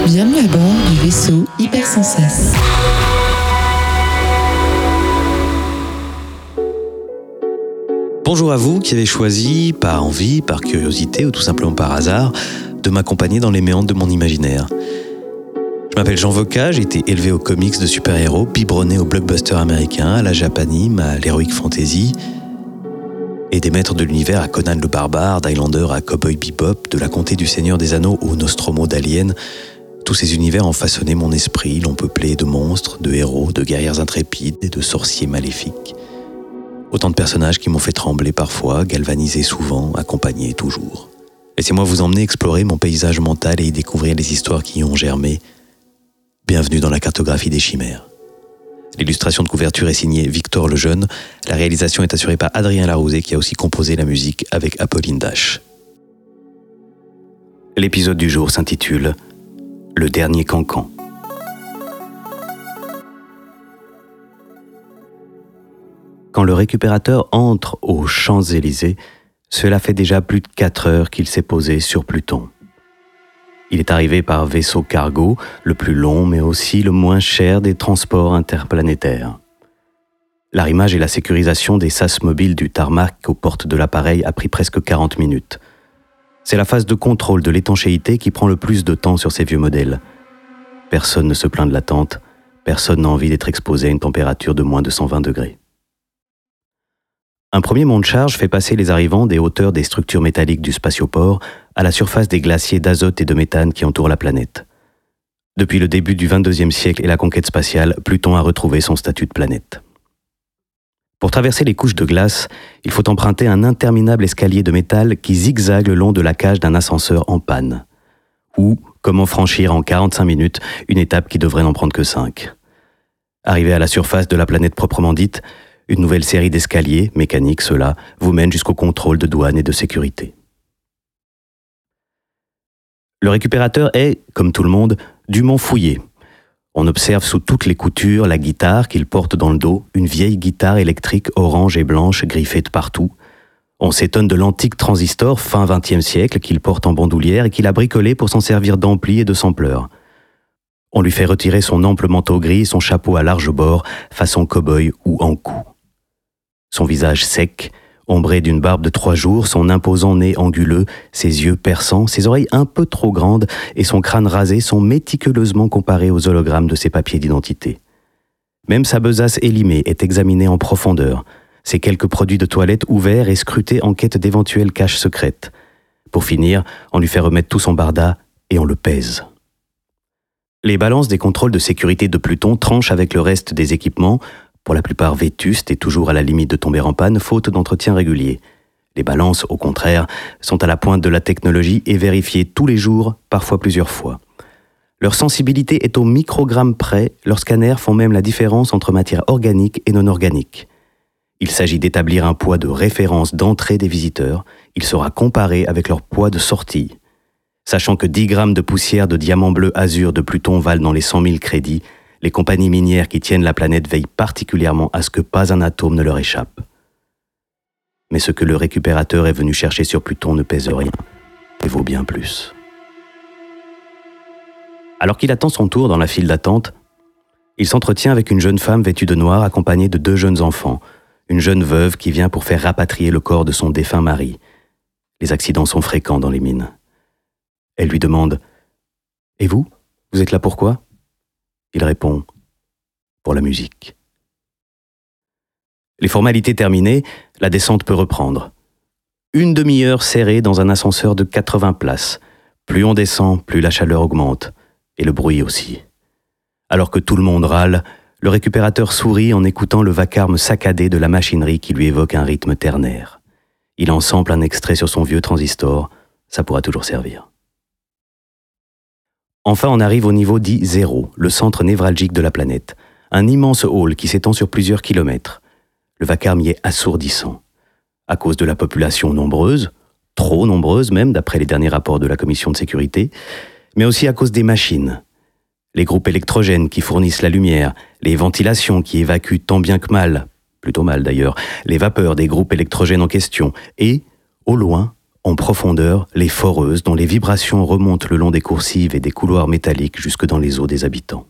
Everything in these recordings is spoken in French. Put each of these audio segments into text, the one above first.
Bienvenue à bord du vaisseau Hypersensas. Bonjour à vous qui avez choisi, par envie, par curiosité ou tout simplement par hasard, de m'accompagner dans les méandres de mon imaginaire. Je m'appelle Jean Voca, j'ai été élevé aux comics de super-héros, biberonné aux blockbusters américains, à la Japanime, à l'heroic fantasy, et des maîtres de l'univers à Conan le Barbare, d'Highlander à Cowboy Bebop, de la Comté du Seigneur des Anneaux au Nostromo d'Alien. Tous ces univers ont façonné mon esprit, l'ont peuplé de monstres, de héros, de guerrières intrépides et de sorciers maléfiques. Autant de personnages qui m'ont fait trembler parfois, galvaniser souvent, accompagner toujours. Laissez-moi vous emmener explorer mon paysage mental et y découvrir les histoires qui y ont germé. Bienvenue dans la cartographie des chimères. L'illustration de couverture est signée Victor Lejeune. La réalisation est assurée par Adrien Larouzé qui a aussi composé la musique avec Apolline Dash. L'épisode du jour s'intitule « Le dernier cancan ». Quand le récupérateur entre aux Champs-Élysées, cela fait déjà plus de 4 heures qu'il s'est posé sur Pluton. Il est arrivé par vaisseau cargo, le plus long mais aussi le moins cher des transports interplanétaires. L'arrimage et la sécurisation des sas mobiles du tarmac aux portes de l'appareil a pris presque 40 minutes. C'est la phase de contrôle de l'étanchéité qui prend le plus de temps sur ces vieux modèles. Personne ne se plaint de l'attente, personne n'a envie d'être exposé à une température de moins de 120 degrés. Un premier mont de charge fait passer les arrivants des hauteurs des structures métalliques du spatioport à la surface des glaciers d'azote et de méthane qui entourent la planète. Depuis le début du XXIe siècle et la conquête spatiale, Pluton a retrouvé son statut de planète. Pour traverser les couches de glace, il faut emprunter un interminable escalier de métal qui zigzague le long de la cage d'un ascenseur en panne. Ou comment franchir en 45 minutes une étape qui devrait n'en prendre que 5. Arrivé à la surface de la planète proprement dite, une nouvelle série d'escaliers, mécaniques ceux-là, vous mène jusqu'au contrôle de douane et de sécurité. Le récupérateur est, comme tout le monde, dûment fouillé. On observe sous toutes les coutures la guitare qu'il porte dans le dos, une vieille guitare électrique orange et blanche griffée de partout. On s'étonne de l'antique transistor fin XXe siècle qu'il porte en bandoulière et qu'il a bricolé pour s'en servir d'ampli et de sampleur. On lui fait retirer son ample manteau gris et son chapeau à large bord, façon cow-boy ou en-cou. Son visage sec, ombré d'une barbe de 3 jours, son imposant nez anguleux, ses yeux perçants, ses oreilles un peu trop grandes et son crâne rasé sont méticuleusement comparés aux hologrammes de ses papiers d'identité. Même sa besace élimée est examinée en profondeur, ses quelques produits de toilette ouverts et scrutés en quête d'éventuelles caches secrètes. Pour finir, on lui fait remettre tout son barda et on le pèse. Les balances des contrôles de sécurité de Pluton tranchent avec le reste des équipements, pour la plupart vétustes et toujours à la limite de tomber en panne, faute d'entretien régulier. Les balances, au contraire, sont à la pointe de la technologie et vérifiées tous les jours, parfois plusieurs fois. Leur sensibilité est au microgramme près, leurs scanners font même la différence entre matière organique et non organique. Il s'agit d'établir un poids de référence d'entrée des visiteurs, il sera comparé avec leur poids de sortie. Sachant que 10 grammes de poussière de diamant bleu azur de Pluton valent dans les 100 000 crédits, les compagnies minières qui tiennent la planète veillent particulièrement à ce que pas un atome ne leur échappe. Mais ce que le récupérateur est venu chercher sur Pluton ne pèse rien et vaut bien plus. Alors qu'il attend son tour dans la file d'attente, il s'entretient avec une jeune femme vêtue de noir accompagnée de 2 jeunes enfants, une jeune veuve qui vient pour faire rapatrier le corps de son défunt mari. Les accidents sont fréquents dans les mines. Elle lui demande « Et vous, vous êtes là pourquoi ?» Il répond « Pour la musique ». Les formalités terminées, la descente peut reprendre. 1 demi-heure serrée dans un ascenseur de 80 places. Plus on descend, plus la chaleur augmente, et le bruit aussi. Alors que tout le monde râle, le récupérateur sourit en écoutant le vacarme saccadé de la machinerie qui lui évoque un rythme ternaire. Il en sample un extrait sur son vieux transistor, ça pourra toujours servir. Enfin, on arrive au niveau dit 0, le centre névralgique de la planète. Un immense hall qui s'étend sur plusieurs kilomètres. Le vacarme y est assourdissant. À cause de la population nombreuse, trop nombreuse même d'après les derniers rapports de la commission de sécurité, mais aussi à cause des machines. Les groupes électrogènes qui fournissent la lumière, les ventilations qui évacuent tant bien que mal, plutôt mal d'ailleurs, les vapeurs des groupes électrogènes en question, et, au loin, en profondeur, les foreuses dont les vibrations remontent le long des coursives et des couloirs métalliques jusque dans les os des habitants.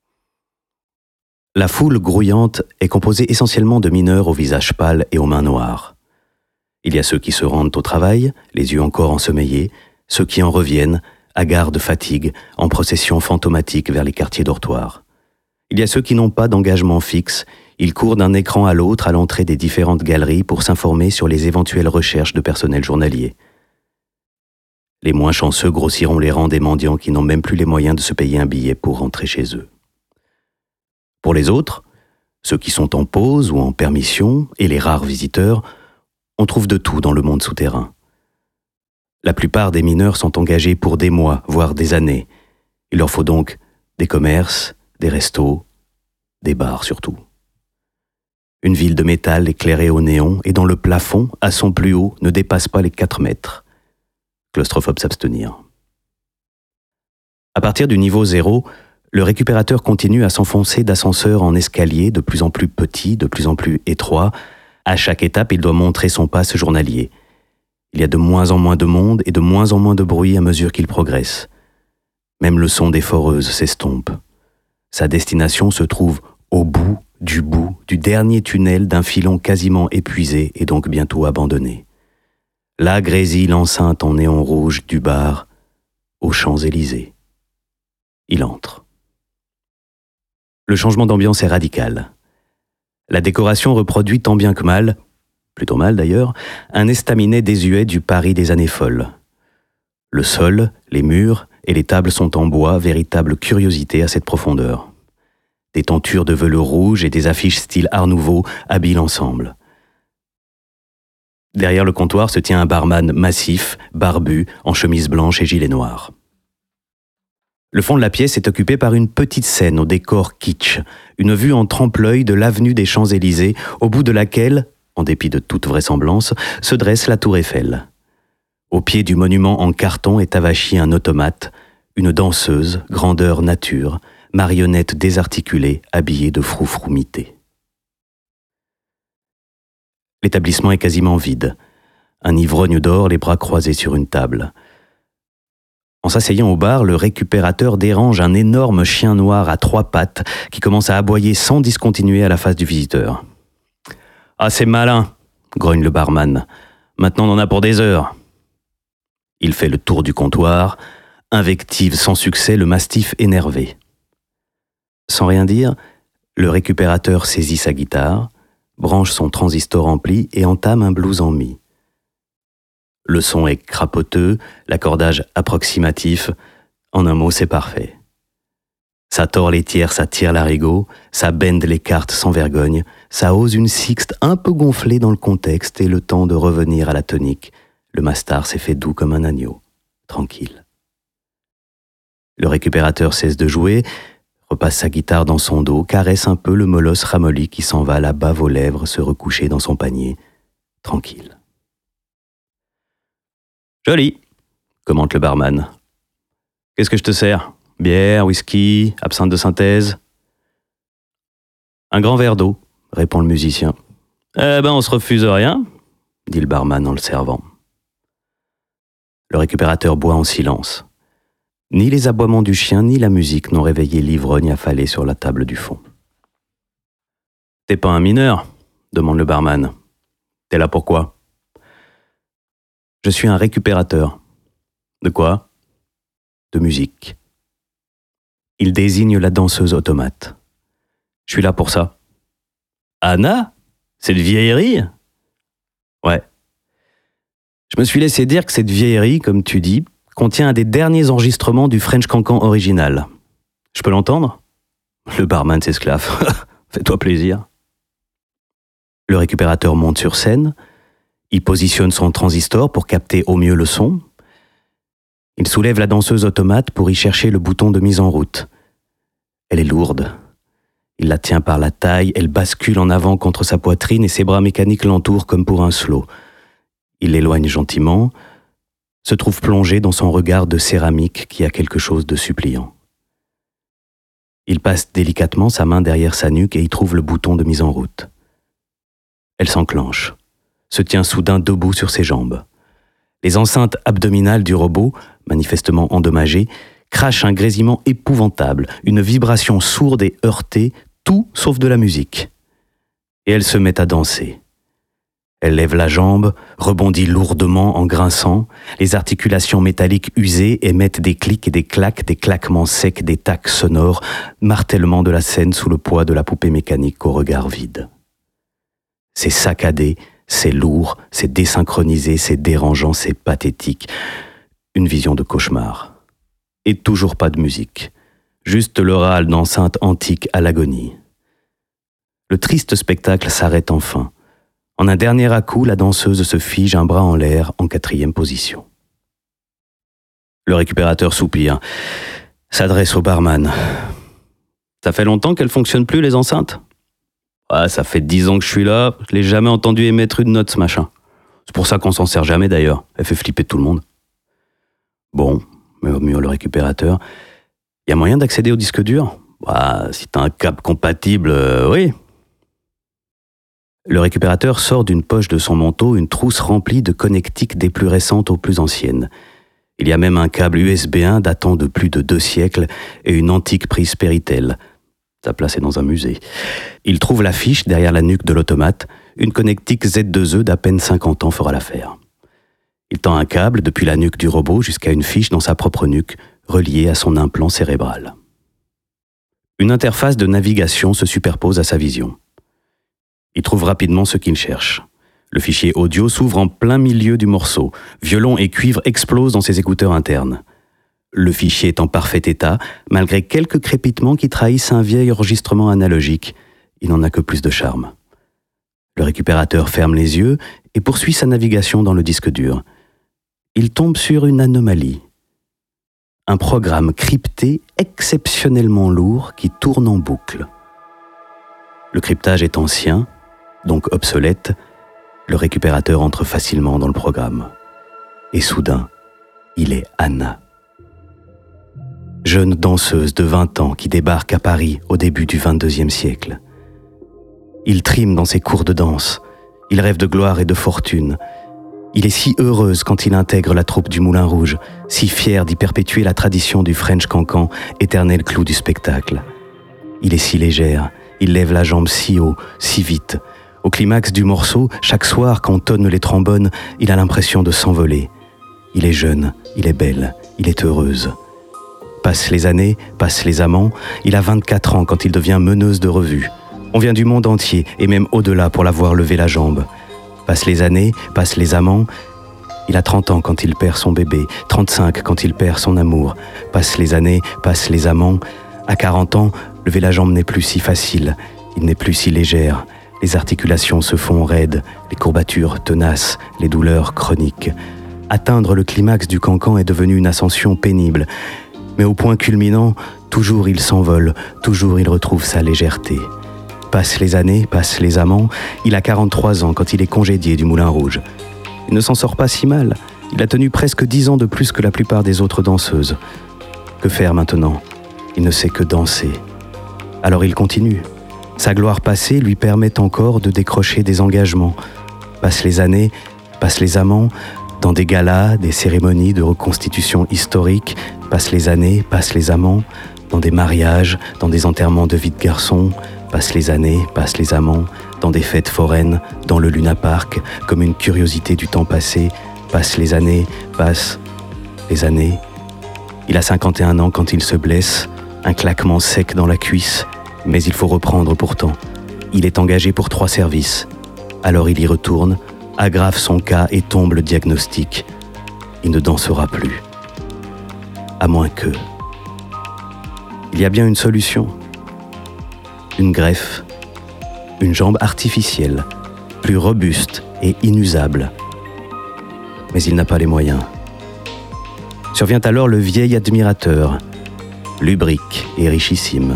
La foule grouillante est composée essentiellement de mineurs au visage pâle et aux mains noires. Il y a ceux qui se rendent au travail, les yeux encore ensommeillés, ceux qui en reviennent, hagards de fatigue, en procession fantomatique vers les quartiers dortoirs. Il y a ceux qui n'ont pas d'engagement fixe, ils courent d'un écran à l'autre à l'entrée des différentes galeries pour s'informer sur les éventuelles recherches de personnel journalier. Les moins chanceux grossiront les rangs des mendiants qui n'ont même plus les moyens de se payer un billet pour rentrer chez eux. Pour les autres, ceux qui sont en pause ou en permission, et les rares visiteurs, on trouve de tout dans le monde souterrain. La plupart des mineurs sont engagés pour des mois, voire des années. Il leur faut donc des commerces, des restos, des bars surtout. Une ville de métal éclairée au néon et dont le plafond, à son plus haut, ne dépasse pas les 4 mètres. Claustrophobe s'abstenir. À partir du niveau 0, le récupérateur continue à s'enfoncer d'ascenseur en escalier de plus en plus petits, de plus en plus étroits. À chaque étape, il doit montrer son passe journalier. Il y a de moins en moins de monde et de moins en moins de bruit à mesure qu'il progresse. Même le son des foreuses s'estompe. Sa destination se trouve au bout du dernier tunnel d'un filon quasiment épuisé et donc bientôt abandonné. Là grésille l'enceinte en néon rouge du bar aux Champs-Élysées. Il entre. Le changement d'ambiance est radical. La décoration reproduit tant bien que mal, plutôt mal d'ailleurs, un estaminet désuet du Paris des années folles. Le sol, les murs et les tables sont en bois, véritable curiosité à cette profondeur. Des tentures de velours rouge et des affiches style Art Nouveau habillent l'ensemble. Derrière le comptoir se tient un barman massif, barbu, en chemise blanche et gilet noir. Le fond de la pièce est occupé par une petite scène au décor kitsch, une vue en trompe-l'œil de l'avenue des Champs-Élysées, au bout de laquelle, en dépit de toute vraisemblance, se dresse la tour Eiffel. Au pied du monument en carton est avachi un automate, une danseuse, grandeur nature, marionnette désarticulée, habillée de froufroumité. L'établissement est quasiment vide. Un ivrogne dort, les bras croisés sur une table. En s'asseyant au bar, le récupérateur dérange un énorme chien noir à 3 pattes qui commence à aboyer sans discontinuer à la face du visiteur. « Ah, c'est malin !» grogne le barman. « Maintenant, on en a pour des heures. » Il fait le tour du comptoir, invective sans succès le mastif énervé. Sans rien dire, le récupérateur saisit sa guitare, branche son transistor ampli et entame un blues en mi. Le son est crapoteux, l'accordage approximatif. En un mot, c'est parfait. Ça tord les tiers, ça tire l'arigot, ça bende les cartes sans vergogne, ça ose une sixte un peu gonflée dans le contexte et le temps de revenir à la tonique. Le mastar s'est fait doux comme un agneau, tranquille. Le récupérateur cesse de jouer, repasse sa guitare dans son dos, caresse un peu le molosse ramolli qui s'en va la bave aux lèvres se recoucher dans son panier, tranquille. « Joli !» commente le barman. « Qu'est-ce que je te sers ? Bière, whisky, absinthe de synthèse ?»« Un grand verre d'eau, » répond le musicien. « Eh ben, on se refuse rien, » dit le barman en le servant. Le récupérateur boit en silence. Ni les aboiements du chien ni la musique n'ont réveillé l'ivrogne affalé sur la table du fond. « T'es pas un mineur ? » demande le barman. « T'es là pourquoi ? » « Je suis un récupérateur. » « De quoi ? » ?»« De musique. » Il désigne la danseuse automate. « Je suis là pour ça. »« Anna ? Cette vieillerie ? » ?»« Ouais. Je me suis laissé dire que cette vieillerie, comme tu dis, contient un des derniers enregistrements du French Cancan original. Je peux l'entendre ? Le barman s'esclaffe. Fais-toi plaisir. Le récupérateur monte sur scène. Il positionne son transistor pour capter au mieux le son. Il soulève la danseuse automate pour y chercher le bouton de mise en route. Elle est lourde. Il la tient par la taille, elle bascule en avant contre sa poitrine et ses bras mécaniques l'entourent comme pour un slow. Il l'éloigne gentiment, se trouve plongé dans son regard de céramique qui a quelque chose de suppliant. Il passe délicatement sa main derrière sa nuque et y trouve le bouton de mise en route. Elle s'enclenche, se tient soudain debout sur ses jambes. Les enceintes abdominales du robot, manifestement endommagées, crachent un grésillement épouvantable, une vibration sourde et heurtée, tout sauf de la musique. Et elle se met à danser. Elle lève la jambe, rebondit lourdement en grinçant, les articulations métalliques usées émettent des clics et des claques, des claquements secs, des tacs sonores, martèlement de la scène sous le poids de la poupée mécanique au regard vide. C'est saccadé, c'est lourd, c'est désynchronisé, c'est dérangeant, c'est pathétique. Une vision de cauchemar. Et toujours pas de musique. Juste le râle d'enceinte antique à l'agonie. Le triste spectacle s'arrête enfin. En un dernier à-coup, la danseuse se fige un bras en l'air en 4e position. Le récupérateur soupire, s'adresse au barman. « Ça fait longtemps qu'elles fonctionnent plus, les enceintes ?»« Ah, ça fait 10 ans que je suis là, je l'ai jamais entendu émettre une note, ce machin. C'est pour ça qu'on s'en sert jamais d'ailleurs, elle fait flipper tout le monde. » Bon, murmure le récupérateur, y a moyen d'accéder au disque dur ? Bah, si t'as un câble compatible, oui. Le récupérateur sort d'une poche de son manteau une trousse remplie de connectiques des plus récentes aux plus anciennes. Il y a même un câble USB 1 datant de plus de 2 siècles et une antique prise Péritel. Sa place est dans un musée. Il trouve la fiche derrière la nuque de l'automate. Une connectique Z2E d'à peine 50 ans fera l'affaire. Il tend un câble depuis la nuque du robot jusqu'à une fiche dans sa propre nuque, reliée à son implant cérébral. Une interface de navigation se superpose à sa vision. Il trouve rapidement ce qu'il cherche. Le fichier audio s'ouvre en plein milieu du morceau. Violon et cuivre explosent dans ses écouteurs internes. Le fichier est en parfait état, malgré quelques crépitements qui trahissent un vieil enregistrement analogique. Il n'en a que plus de charme. Le récupérateur ferme les yeux et poursuit sa navigation dans le disque dur. Il tombe sur une anomalie. Un programme crypté exceptionnellement lourd qui tourne en boucle. Le cryptage est ancien, donc obsolète, le récupérateur entre facilement dans le programme. Et soudain, il est Anna. Jeune danseuse de 20 ans qui débarque à Paris au début du 22e siècle. Il trime dans ses cours de danse, il rêve de gloire et de fortune. Il est si heureuse quand il intègre la troupe du Moulin Rouge, si fier d'y perpétuer la tradition du French Cancan, éternel clou du spectacle. Il est si légère, il lève la jambe si haut, si vite. Au climax du morceau, chaque soir, quand tonnent les trombones, il a l'impression de s'envoler. Il est jeune, il est belle, il est heureuse. Passent les années, passent les amants, il a 24 ans quand il devient meneuse de revue. On vient du monde entier, et même au-delà pour la voir lever la jambe. Passent les années, passent les amants, il a 30 ans quand il perd son bébé, 35 quand il perd son amour. Passent les années, passent les amants, à 40 ans, lever la jambe n'est plus si facile, il n'est plus si légère. Les articulations se font raides, les courbatures tenaces, les douleurs chroniques. Atteindre le climax du cancan est devenu une ascension pénible. Mais au point culminant, toujours il s'envole, toujours il retrouve sa légèreté. Passent les années, passent les amants, il a 43 ans quand il est congédié du Moulin Rouge. Il ne s'en sort pas si mal, il a tenu presque 10 ans de plus que la plupart des autres danseuses. Que faire maintenant ? Il ne sait que danser. Alors il continue. Sa gloire passée lui permet encore de décrocher des engagements. Passent les années, passent les amants, dans des galas, des cérémonies de reconstitution historique, passent les années, passent les amants, dans des mariages, dans des enterrements de vie de garçons, passent les années, passent les amants, dans des fêtes foraines, dans le Luna Park, comme une curiosité du temps passé, passent les années, passent les années. Il a 51 ans quand il se blesse, un claquement sec dans la cuisse, mais il faut reprendre pourtant. Il est engagé pour 3 services. Alors il y retourne, aggrave son cas et tombe le diagnostic. Il ne dansera plus. À moins que... Il y a bien une solution. Une greffe. Une jambe artificielle, plus robuste et inusable. Mais il n'a pas les moyens. Survient alors le vieil admirateur, lubrique et richissime.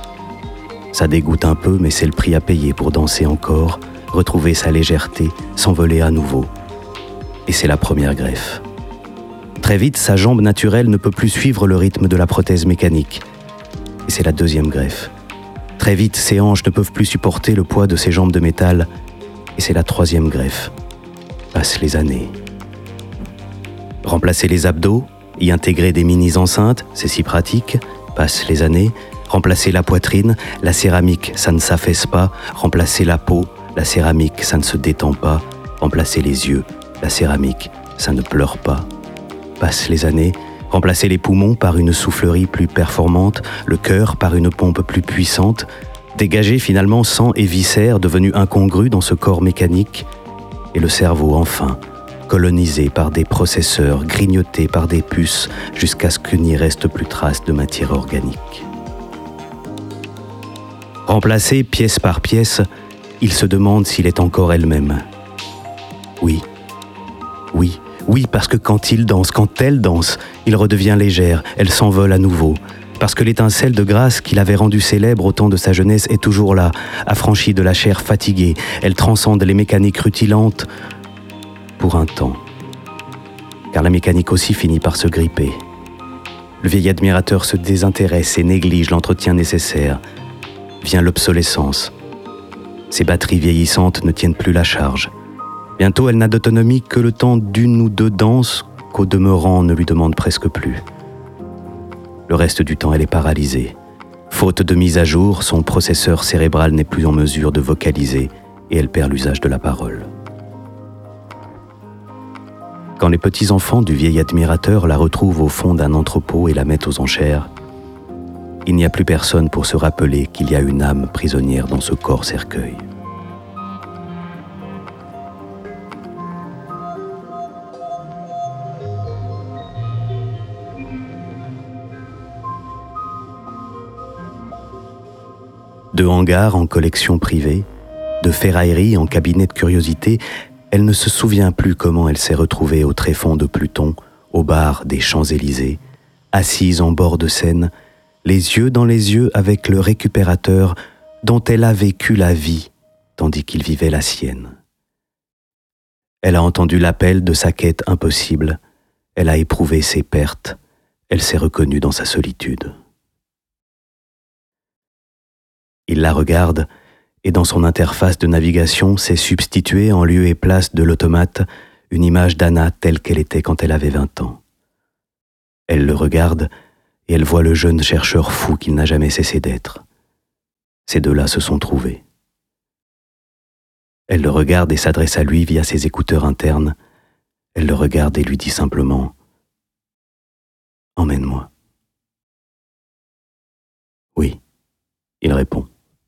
Ça dégoûte un peu, mais c'est le prix à payer pour danser encore, retrouver sa légèreté, s'envoler à nouveau. Et c'est la première greffe. Très vite, sa jambe naturelle ne peut plus suivre le rythme de la prothèse mécanique. Et c'est la deuxième greffe. Très vite, ses hanches ne peuvent plus supporter le poids de ses jambes de métal. Et c'est la troisième greffe. Passent les années. Remplacer les abdos, y intégrer des mini-enceintes, c'est si pratique, passent les années. Remplacer la poitrine, la céramique, ça ne s'affaisse pas. Remplacer la peau, la céramique, ça ne se détend pas. Remplacer les yeux, la céramique, ça ne pleure pas. Passent les années. Remplacer les poumons par une soufflerie plus performante, le cœur par une pompe plus puissante. Dégager finalement sang et viscères devenus incongrus dans ce corps mécanique. Et le cerveau, enfin, colonisé par des processeurs, grignoté par des puces, jusqu'à ce que n'y reste plus trace de matière organique. Remplacée pièce par pièce, il se demande s'il est encore elle-même. Oui, parce que quand il danse, quand elle danse, il redevient légère, elle s'envole à nouveau. Parce que l'étincelle de grâce qui l'avait rendue célèbre au temps de sa jeunesse est toujours là, affranchie de la chair fatiguée. Elle transcende les mécaniques rutilantes pour un temps. Car la mécanique aussi finit par se gripper. Le vieil admirateur se désintéresse et néglige l'entretien nécessaire. Vient l'obsolescence. Ses batteries vieillissantes ne tiennent plus la charge. Bientôt, elle n'a d'autonomie que le temps d'une ou deux danses qu'au demeurant on ne lui demande presque plus. Le reste du temps, elle est paralysée. Faute de mise à jour, son processeur cérébral n'est plus en mesure de vocaliser et elle perd l'usage de la parole. Quand les petits-enfants du vieil admirateur la retrouvent au fond d'un entrepôt et la mettent aux enchères, il n'y a plus personne pour se rappeler qu'il y a une âme prisonnière dans ce corps cercueil. De hangars en collection privée, de ferrailleries en cabinet de curiosité, elle ne se souvient plus comment elle s'est retrouvée au tréfonds de Pluton, au bar des Champs-Élysées, assise en bord de Seine, les yeux dans les yeux avec le récupérateur dont elle a vécu la vie, tandis qu'il vivait la sienne. Elle a entendu l'appel de sa quête impossible, elle a éprouvé ses pertes, elle s'est reconnue dans sa solitude. Il la regarde, et dans son interface de navigation s'est substituée en lieu et place de l'automate une image d'Anna telle qu'elle était quand elle avait 20 ans. Elle le regarde, et elle voit le jeune chercheur fou qu'il n'a jamais cessé d'être. Ces deux-là se sont trouvés. Elle le regarde et s'adresse à lui via ses écouteurs internes. Elle le regarde et lui dit simplement « Emmène-moi ». « Oui », il répond.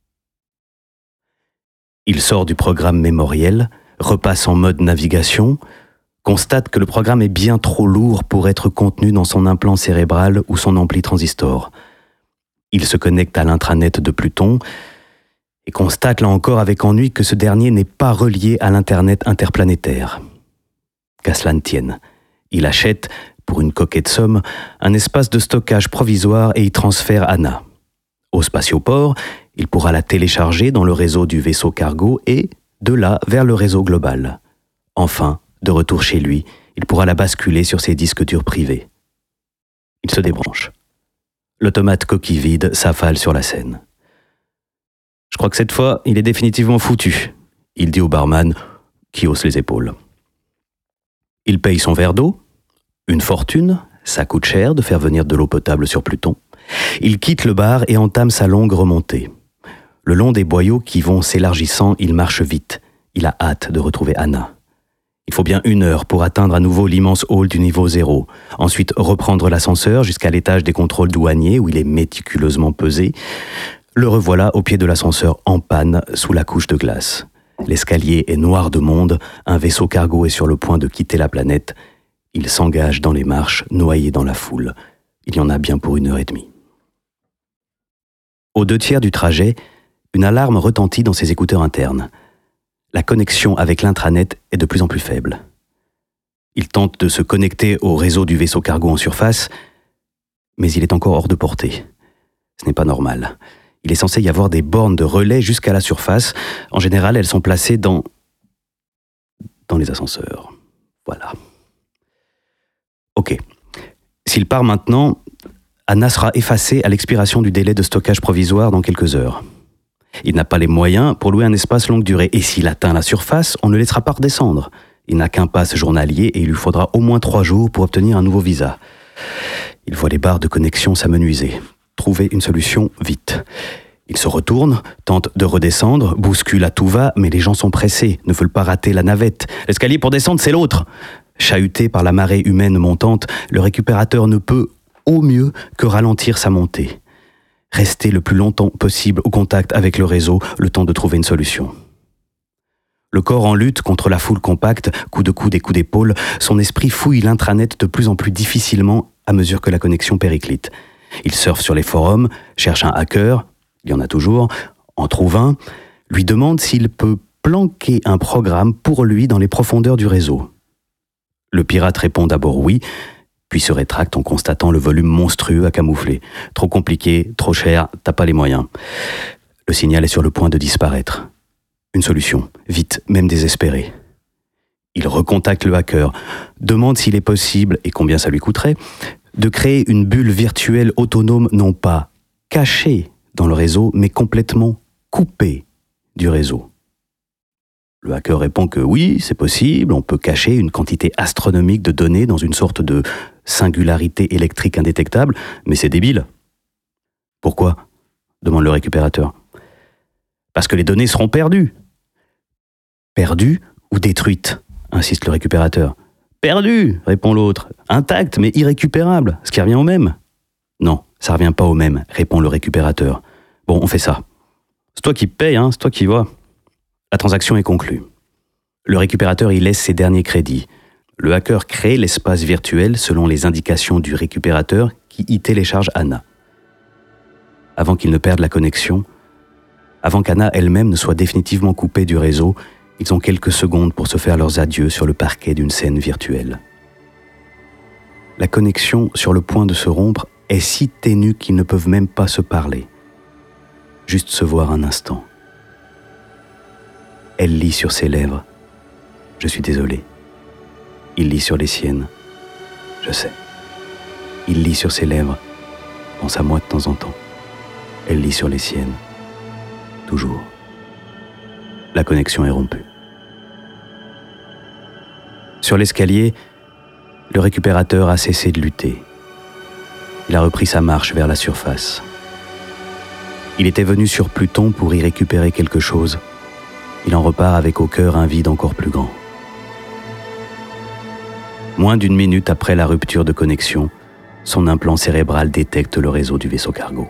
Il sort du programme mémoriel, repasse en mode navigation, constate que le programme est bien trop lourd pour être contenu dans son implant cérébral ou son ampli transistor. Il se connecte à l'intranet de Pluton et constate là encore avec ennui que ce dernier n'est pas relié à l'Internet interplanétaire. Qu'à cela ne tienne, il achète, pour une coquette somme, un espace de stockage provisoire et y transfère Anna. Au spatioport, il pourra la télécharger dans le réseau du vaisseau cargo et, de là, vers le réseau global. Enfin, de retour chez lui, il pourra la basculer sur ses disques durs privés. Il se débranche. L'automate coquille vide s'affale sur la scène. « Je crois que cette fois, il est définitivement foutu », il dit au barman, qui hausse les épaules. Il paye son verre d'eau, une fortune, ça coûte cher de faire venir de l'eau potable sur Pluton. Il quitte le bar et entame sa longue remontée. Le long des boyaux qui vont s'élargissant, il marche vite. Il a hâte de retrouver Anna. Il faut bien 1 heure pour atteindre à nouveau l'immense hall du niveau 0. Ensuite, reprendre l'ascenseur jusqu'à l'étage des contrôles douaniers où il est méticuleusement pesé. Le revoilà au pied de l'ascenseur en panne sous la couche de glace. L'escalier est noir de monde, un vaisseau cargo est sur le point de quitter la planète. Il s'engage dans les marches, noyé dans la foule. Il y en a bien pour 1h30. Aux 2/3 du trajet, une alarme retentit dans ses écouteurs internes. La connexion avec l'intranet est de plus en plus faible. Il tente de se connecter au réseau du vaisseau cargo en surface, mais il est encore hors de portée. Ce n'est pas normal. Il est censé y avoir des bornes de relais jusqu'à la surface. En général, elles sont placées dans les ascenseurs. Voilà. Ok. S'il part maintenant, Anna sera effacée à l'expiration du délai de stockage provisoire dans quelques heures. Il n'a pas les moyens pour louer un espace longue durée. Et s'il atteint la surface, on ne le laissera pas redescendre. Il n'a qu'un pass journalier et il lui faudra au moins 3 jours pour obtenir un nouveau visa. Il voit les barres de connexion s'amenuiser. Trouver une solution vite. Il se retourne, tente de redescendre, bouscule à tout va, mais les gens sont pressés, ne veulent pas rater la navette. L'escalier pour descendre, c'est l'autre. Chahuté par la marée humaine montante, le récupérateur ne peut, au mieux, que ralentir sa montée. Rester le plus longtemps possible au contact avec le réseau, le temps de trouver une solution. Le corps en lutte contre la foule compacte, coup de coude et coup d'épaule, son esprit fouille l'intranet de plus en plus difficilement à mesure que la connexion périclite. Il surfe sur les forums, cherche un hacker, il y en a toujours, en trouve un, lui demande s'il peut planquer un programme pour lui dans les profondeurs du réseau. Le pirate répond d'abord oui, puis se rétracte en constatant le volume monstrueux à camoufler. Trop compliqué, trop cher, t'as pas les moyens. Le signal est sur le point de disparaître. Une solution, vite, même désespérée. Il recontacte le hacker, demande s'il est possible, et combien ça lui coûterait, de créer une bulle virtuelle autonome non pas cachée dans le réseau, mais complètement coupée du réseau. Le hacker répond que oui, c'est possible, on peut cacher une quantité astronomique de données dans une sorte de singularité électrique indétectable, mais c'est débile. Pourquoi ? Demande le récupérateur. Parce que les données seront perdues. Perdues ou détruites ? Insiste le récupérateur. Perdues, répond l'autre. Intactes, mais irrécupérables, ce qui revient au même. Non, ça revient pas au même, répond le récupérateur. Bon, on fait ça. C'est toi qui payes, c'est toi qui vois. La transaction est conclue. Le récupérateur y laisse ses derniers crédits. Le hacker crée l'espace virtuel selon les indications du récupérateur qui y télécharge Anna. Avant qu'il ne perde la connexion, avant qu'Anna elle-même ne soit définitivement coupée du réseau, ils ont quelques secondes pour se faire leurs adieux sur le parquet d'une scène virtuelle. La connexion sur le point de se rompre est si ténue qu'ils ne peuvent même pas se parler. Juste se voir un instant. Elle lit sur ses lèvres « Je suis désolé ». Il lit sur les siennes « Je sais ». Il lit sur ses lèvres « Pense à moi de temps en temps ». Elle lit sur les siennes « Toujours ». La connexion est rompue. Sur l'escalier, le récupérateur a cessé de lutter. Il a repris sa marche vers la surface. Il était venu sur Pluton pour y récupérer quelque chose. Il en repart avec au cœur un vide encore plus grand. Moins d'1 minute après la rupture de connexion, son implant cérébral détecte le réseau du vaisseau cargo.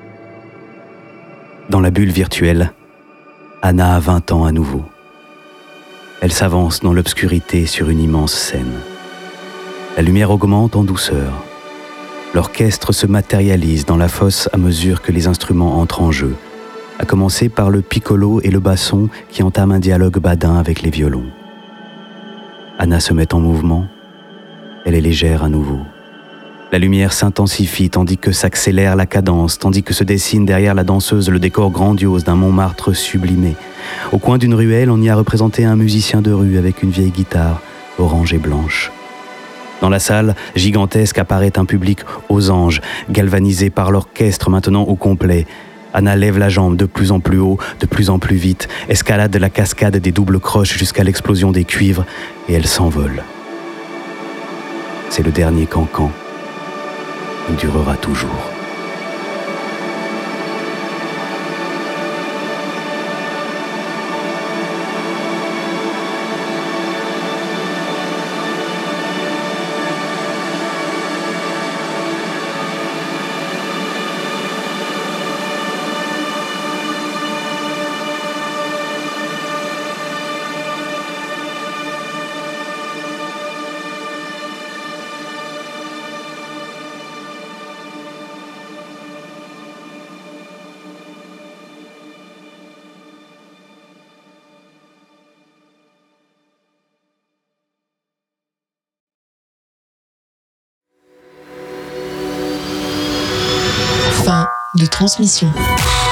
Dans la bulle virtuelle, Anna a 20 ans à nouveau. Elle s'avance dans l'obscurité sur une immense scène. La lumière augmente en douceur. L'orchestre se matérialise dans la fosse à mesure que les instruments entrent en jeu, à commencer par le piccolo et le basson qui entament un dialogue badin avec les violons. Anna se met en mouvement. Elle est légère à nouveau. La lumière s'intensifie tandis que s'accélère la cadence, tandis que se dessine derrière la danseuse le décor grandiose d'un Montmartre sublimé. Au coin d'une ruelle, on y a représenté un musicien de rue avec une vieille guitare, orange et blanche. Dans la salle gigantesque apparaît un public aux anges, galvanisé par l'orchestre maintenant au complet. Anna lève la jambe de plus en plus haut, de plus en plus vite, escalade la cascade des doubles croches jusqu'à l'explosion des cuivres, et elle s'envole. C'est le dernier cancan. Il durera toujours. Fin de transmission.